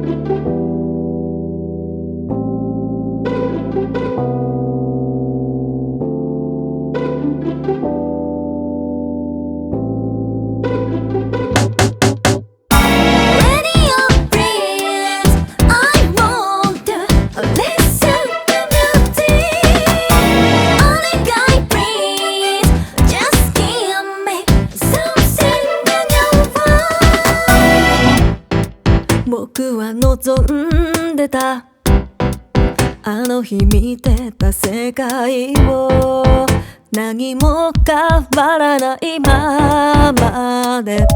僕は望んでたあの日見てた世界を何も変わらないままで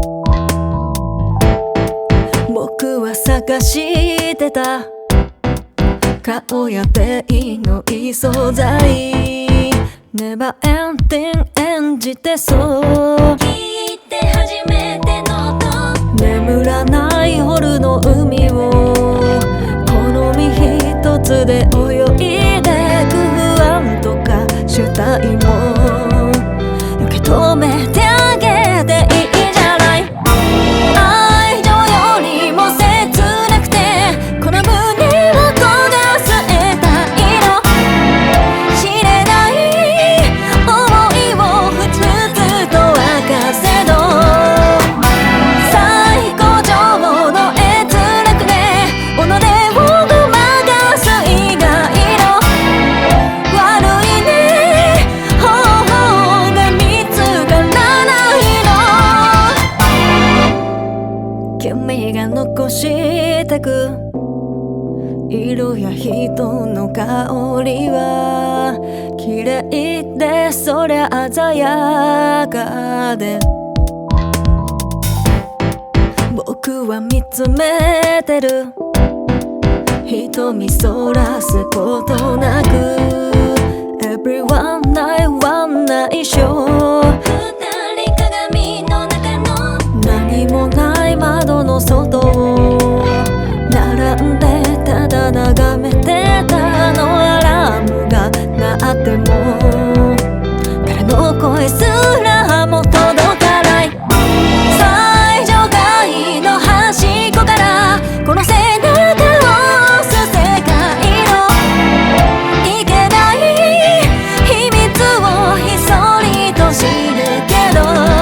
僕は探してた顔や手の異素材ネバーエンディング演じてそう聞いて初めての音眠らない夜の海を好み一つで泳いでく不安とか主体も受け止めてあげていいじゃない愛情よりも切なくてこの胸を焦がす得た色知れない想いをふつふつと明かせど君が残してく色や人の香りは綺麗でそりゃ鮮やかで僕は見つめてる瞳そらすことなく Everyone I want 内緒何もない窓の外を並んでただ眺めてたのアラームが鳴っても誰の声すらも届かない最上階の端っこからこの背中を押す世界のいけない秘密をひそりと知るけど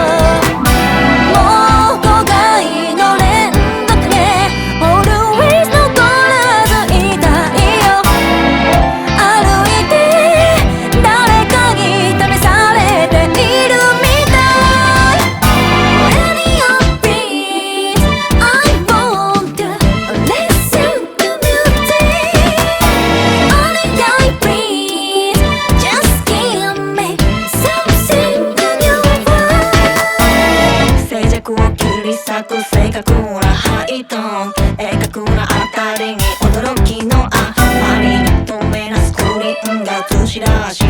正確なハイトーン鋭角なあたりに驚きのあまり透明なスクリーンが映し出し